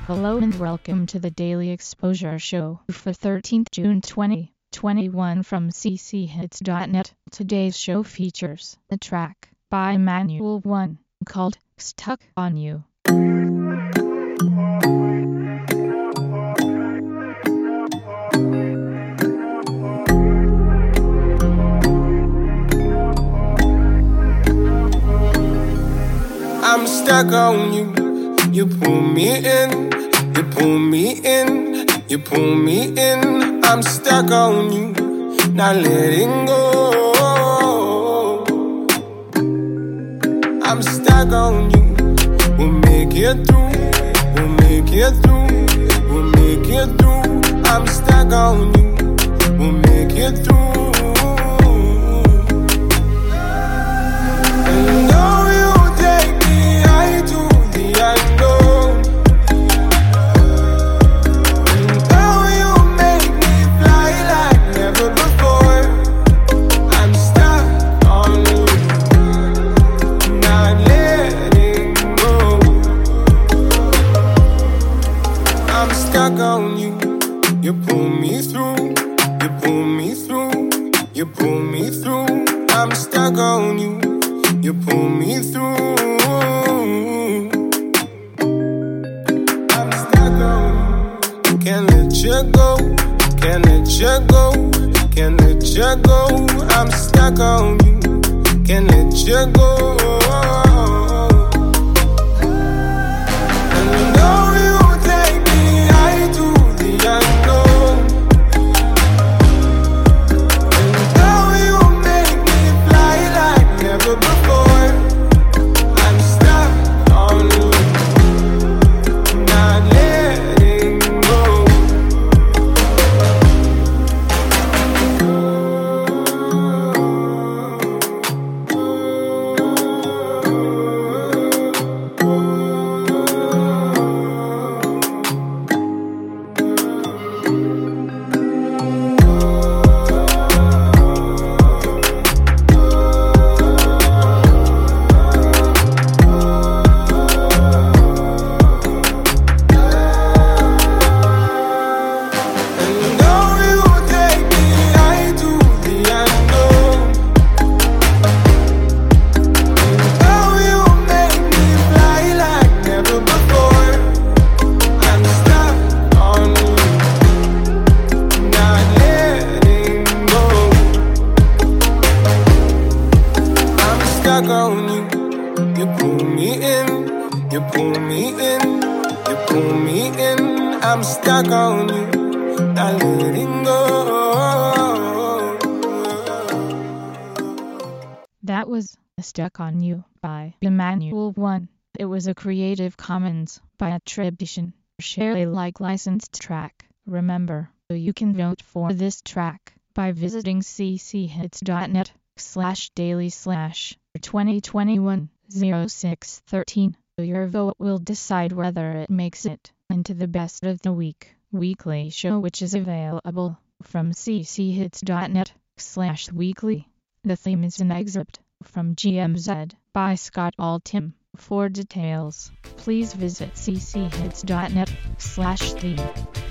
Hello and welcome to the Daily Exposure Show for 13th June 2021 from cchits.net. Today's show features a track by Manual One called Stuck on You. I'm stuck on you. You pull me in, you pull me in, you pull me in. I'm stuck on you, not letting go. I'm stuck on you. We'll make it through, we'll make it through, we'll make it through. I'm stuck on you, we'll make it through. And though you take me high to the unknown, and though you make me fly like never before, I'm stuck on you, not letting go. I'm stuck on you. You pull me through, you pull me through, you pull me through. I'm stuck on you. You pull me through. I'm stuck on you. Can't let you go. Can't let you go. Can't let you go. I'm stuck on you. Can't let you go. And though you take me high to the unknown, and though you make me fly like never before, I'm stuck on you, not letting go. Stuck on you. You pull me in, you pull me in, you pull me in. I'm stuck on you, not letting go. That was Stuck on You by Manual One. It was a Creative Commons by attribution, share Alike licensed track. Remember, you can vote for this track by visiting cchits.net/daily/2021-06-13. Your vote will decide whether it makes it into the Best of the Week weekly show, which is available from cchits.net/weekly. The theme is an excerpt from GMZ by Scott Altham. For details, please visit cchits.net/theme.